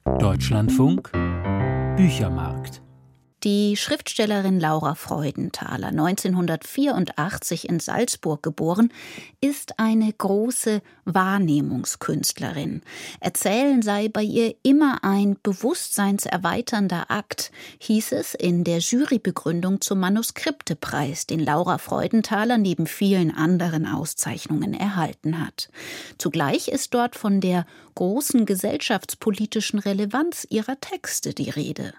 Deutschlandfunk Büchermarkt. Die Schriftstellerin Laura Freudenthaler, 1984 in Salzburg geboren, ist eine große Wahrnehmungskünstlerin. Erzählen sei bei ihr immer ein bewusstseinserweiternder Akt, hieß es in der Jurybegründung zum Manuskriptepreis, den Laura Freudenthaler neben vielen anderen Auszeichnungen erhalten hat. Zugleich ist dort von der großen gesellschaftspolitischen Relevanz ihrer Texte die Rede.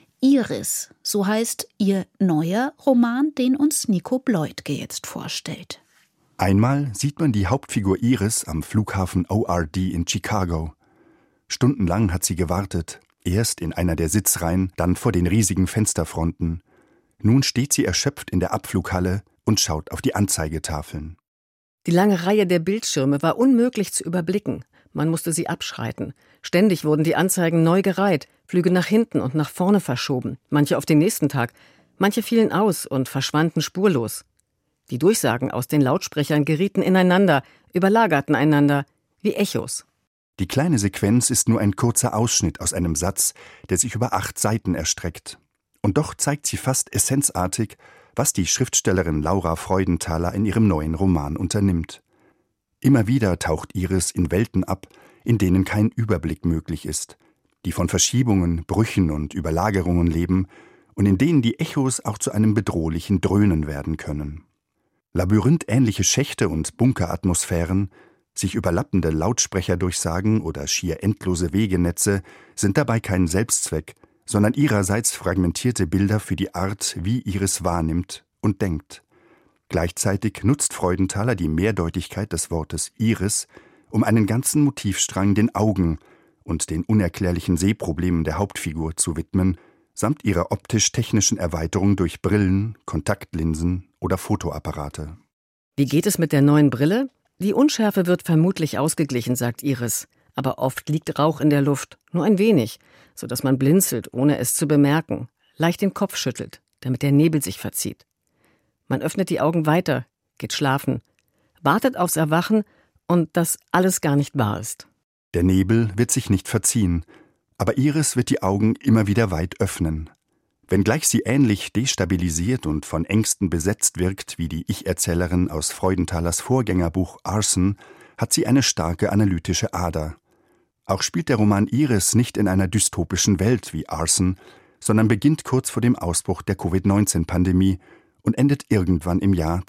Iris, so heißt ihr neuer Roman, den uns Nico Bleutge jetzt vorstellt. Einmal sieht man die Hauptfigur Iris am Flughafen ORD in Chicago. Stundenlang hat sie gewartet, erst in einer der Sitzreihen, dann vor den riesigen Fensterfronten. Nun steht sie erschöpft in der Abflughalle und schaut auf die Anzeigetafeln. Die lange Reihe der Bildschirme war unmöglich zu überblicken. Man musste sie abschreiten. Ständig wurden die Anzeigen neu gereiht, Flüge nach hinten und nach vorne verschoben, manche auf den nächsten Tag, manche fielen aus und verschwanden spurlos. Die Durchsagen aus den Lautsprechern gerieten ineinander, überlagerten einander, wie Echos. Die kleine Sequenz ist nur ein kurzer Ausschnitt aus einem Satz, der sich über 8 Seiten erstreckt. Und doch zeigt sie fast essenzartig, was die Schriftstellerin Laura Freudenthaler in ihrem neuen Roman unternimmt. Immer wieder taucht Iris in Welten ab, in denen kein Überblick möglich ist, die von Verschiebungen, Brüchen und Überlagerungen leben und in denen die Echos auch zu einem bedrohlichen Dröhnen werden können. Labyrinthähnliche Schächte und Bunkeratmosphären, sich überlappende Lautsprecherdurchsagen oder schier endlose Wegenetze sind dabei kein Selbstzweck, sondern ihrerseits fragmentierte Bilder für die Art, wie Iris wahrnimmt und denkt. Gleichzeitig nutzt Freudenthaler die Mehrdeutigkeit des Wortes Iris, um einen ganzen Motivstrang den Augen und den unerklärlichen Sehproblemen der Hauptfigur zu widmen, samt ihrer optisch-technischen Erweiterung durch Brillen, Kontaktlinsen oder Fotoapparate. Wie geht es mit der neuen Brille? Die Unschärfe wird vermutlich ausgeglichen, sagt Iris. Aber oft liegt Rauch in der Luft, nur ein wenig, sodass man blinzelt, ohne es zu bemerken, leicht den Kopf schüttelt, damit der Nebel sich verzieht. Man öffnet die Augen weiter, geht schlafen, wartet aufs Erwachen und dass alles gar nicht wahr ist. Der Nebel wird sich nicht verziehen, aber Iris wird die Augen immer wieder weit öffnen. Wenngleich sie ähnlich destabilisiert und von Ängsten besetzt wirkt wie die Ich-Erzählerin aus Freudenthalers Vorgängerbuch Arson, hat sie eine starke analytische Ader. Auch spielt der Roman Iris nicht in einer dystopischen Welt wie Arson, sondern beginnt kurz vor dem Ausbruch der Covid-19-Pandemie und endet irgendwann im Jahr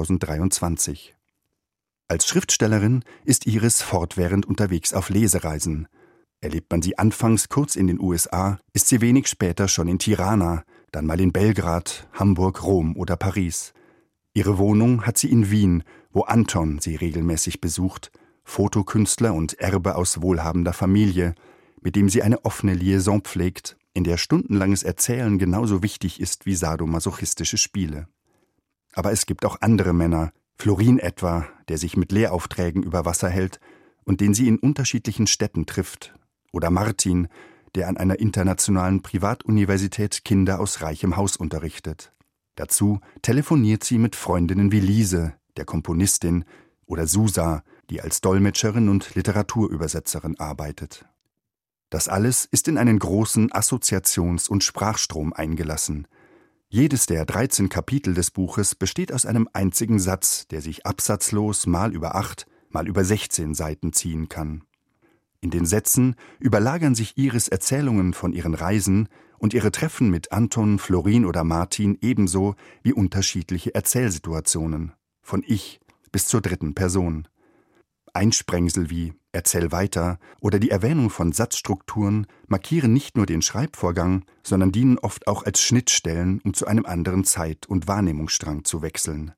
2023. Als Schriftstellerin ist Iris fortwährend unterwegs auf Lesereisen. Erlebt man sie anfangs kurz in den USA, ist sie wenig später schon in Tirana, dann mal in Belgrad, Hamburg, Rom oder Paris. Ihre Wohnung hat sie in Wien, wo Anton sie regelmäßig besucht, Fotokünstler und Erbe aus wohlhabender Familie, mit dem sie eine offene Liaison pflegt, in der stundenlanges Erzählen genauso wichtig ist wie sadomasochistische Spiele. Aber es gibt auch andere Männer, Florin etwa, der sich mit Lehraufträgen über Wasser hält und den sie in unterschiedlichen Städten trifft, oder Martin, der an einer internationalen Privatuniversität Kinder aus reichem Haus unterrichtet. Dazu telefoniert sie mit Freundinnen wie Lise, der Komponistin, oder Susa, die als Dolmetscherin und Literaturübersetzerin arbeitet. Das alles ist in einen großen Assoziations- und Sprachstrom eingelassen. Jedes der 13 Kapitel des Buches besteht aus einem einzigen Satz, der sich absatzlos mal über 8, mal über 16 Seiten ziehen kann. In den Sätzen überlagern sich Iris Erzählungen von ihren Reisen und ihre Treffen mit Anton, Florin oder Martin ebenso wie unterschiedliche Erzählsituationen, von Ich bis zur 3. Person. Einsprengsel wie »Erzähl weiter« oder die Erwähnung von Satzstrukturen markieren nicht nur den Schreibvorgang, sondern dienen oft auch als Schnittstellen, um zu einem anderen Zeit- und Wahrnehmungsstrang zu wechseln.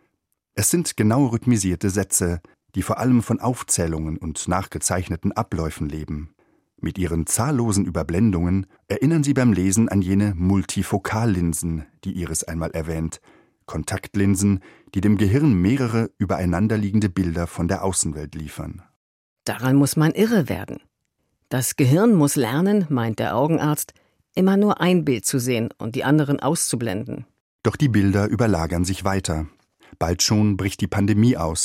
Es sind genau rhythmisierte Sätze, die vor allem von Aufzählungen und nachgezeichneten Abläufen leben. Mit ihren zahllosen Überblendungen erinnern sie beim Lesen an jene Multifokallinsen, die Iris einmal erwähnt, Kontaktlinsen, die dem Gehirn mehrere übereinanderliegende Bilder von der Außenwelt liefern. Daran muss man irre werden. Das Gehirn muss lernen, meint der Augenarzt, immer nur ein Bild zu sehen und die anderen auszublenden. Doch die Bilder überlagern sich weiter. Bald schon bricht die Pandemie aus.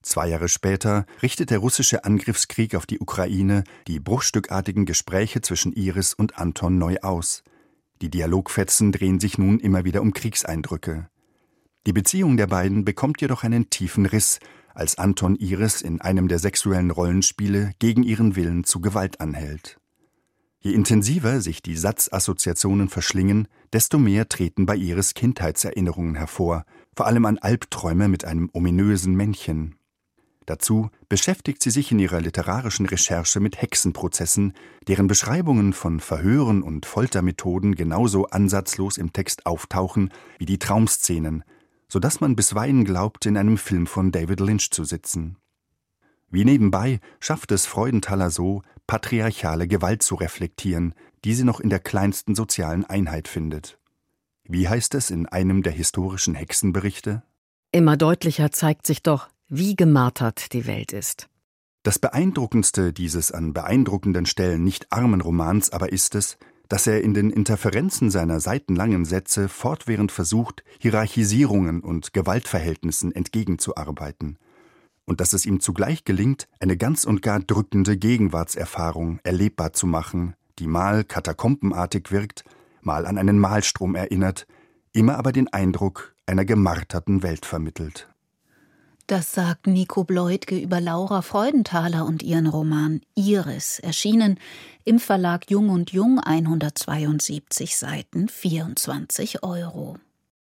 2 Jahre später richtet der russische Angriffskrieg auf die Ukraine die bruchstückartigen Gespräche zwischen Iris und Anton neu aus. Die Dialogfetzen drehen sich nun immer wieder um Kriegseindrücke. Die Beziehung der beiden bekommt jedoch einen tiefen Riss, als Anton Iris in einem der sexuellen Rollenspiele gegen ihren Willen zu Gewalt anhält. Je intensiver sich die Satzassoziationen verschlingen, desto mehr treten bei Iris Kindheitserinnerungen hervor, vor allem an Albträume mit einem ominösen Männchen. Dazu beschäftigt sie sich in ihrer literarischen Recherche mit Hexenprozessen, deren Beschreibungen von Verhören und Foltermethoden genauso ansatzlos im Text auftauchen wie die Traumszenen, sodass man bisweilen glaubt, in einem Film von David Lynch zu sitzen. Wie nebenbei schafft es Freudenthaler so, patriarchale Gewalt zu reflektieren, die sie noch in der kleinsten sozialen Einheit findet. Wie heißt es in einem der historischen Hexenberichte? Immer deutlicher zeigt sich doch, wie gemartert die Welt ist. Das Beeindruckendste dieses an beeindruckenden Stellen nicht armen Romans aber ist es, dass er in den Interferenzen seiner seitenlangen Sätze fortwährend versucht, Hierarchisierungen und Gewaltverhältnissen entgegenzuarbeiten. Und dass es ihm zugleich gelingt, eine ganz und gar drückende Gegenwartserfahrung erlebbar zu machen, die mal katakombenartig wirkt, mal an einen Malstrom erinnert, immer aber den Eindruck einer gemarterten Welt vermittelt. Das sagt Nico Bleutge über Laura Freudenthaler und ihren Roman Iris, erschienen im Verlag Jung und Jung, 172 Seiten, 24 €.